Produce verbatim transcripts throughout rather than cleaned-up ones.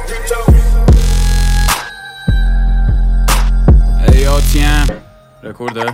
ای آتیم رکورده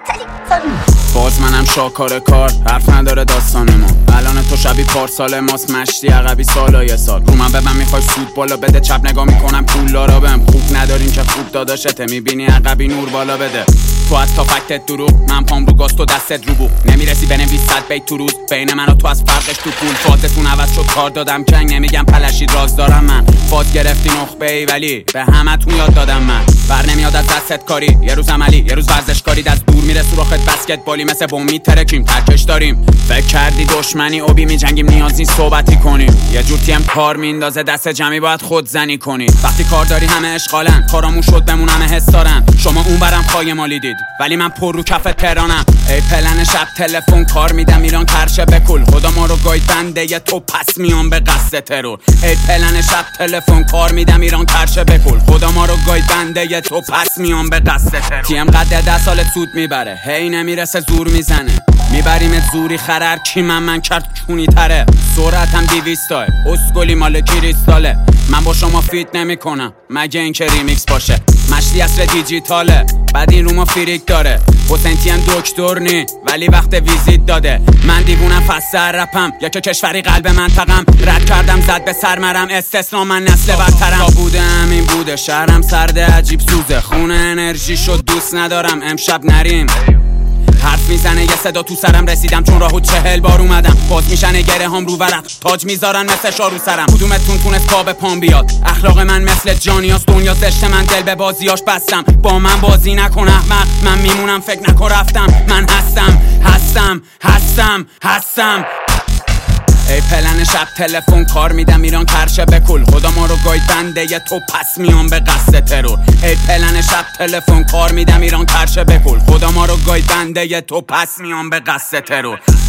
باز منم شاکار کار، حرف نداره داستان ما. الان تو شبی پارسال ماست، مشتی عقبی سالای سال. رو من ببن میخوای سود بالا بده، چپ نگاه میکنم پولدارا بهم. خوب نداریم که خوب داداشته، میبینی عقبی نور بالا بده. تو از تا فکتت دروغ، من پام رو گاز تو دستت رو بو. نمیرسی بنویس صد بیت تو روز، بین من و تو از فرقش تو پول. فازتون عوض شد کار دادم کنگ، نمیگم پلشید راز دارم من. فاز گرفتی نخبه ای ولی به همتون یاد دادم من. بر نمیاد از دستت کاری، یه روز عملی یه روز ورزشکاری. دست دور میره سوراخت بسکتبالی، مثل بم میترکیم ترکش داریم. فکر کردی دشمنی اوبی میجنگیم، نیاز نیست صحبتی کنیم. یه جور تیم کار میندازه دست جمعی، باید خود زنی کنید. وقتی کار داری همه اشغالن، کارامون شد بمون همه حس دارن. شما اون برم خای مالی دید ولی من پر رو کف تهرانم. ای پلن شب تلفن کار میدم ایران کرشه بکل. خدا ما رو گاید بنده ی تو پس میام به قصد ترور. ای پلن شب تلفن کار میدم ایران کرشه بکل. خدا ما رو گاید بنده ی تو پس میام به قصد ترور. تیم قد ده سال سود میبره، هی نمیرسه زور میزنه. میبریمت زوری خرر کی من من کرد کونی تره. سرعتم دیویستای اسکولی مال کریستاله. من با شما فیت نمی کنم مگه این که ریمیکس باشه. مشتی اصر دیجیتاله بعد این رو ما فریک داره. حسینتی هم دکتر نی ولی وقت ویزیت داده. من دیوونم فسر رپم یا که کشوری قلب منطقم. رد کردم زد به سرمرم استثنا من نسل برترم. تا بودم این بوده شهرم سرده عجیب سوزه. خونه انرژی شد دوست ندارم امشب نریم. حرف میزنه یه صدا تو سرم، رسیدم چون راهو چهل بار اومدم. باز میشنه گره هم رو ورق، تاج میذارن مثل شارو سرم. کدومتون تونست پا به پام بیاد؟ اخلاق من مثل جانیاست، دنیا زشته من دل به بازیاش بستم. با من بازی نکن احمق، من میمونم فکر نکن رفتم. من هستم هستم هستم هستم ای پلن شب تلفن کار میدم ایران کرشه بکل. خدا ما رو گاید بنده ی تو پس میام به قصد ترور. ای پلن شب تلفن کار میدم ایران کرشه بکل. خدا ما رو گاید بنده ی تو پس میام به قصد ترور.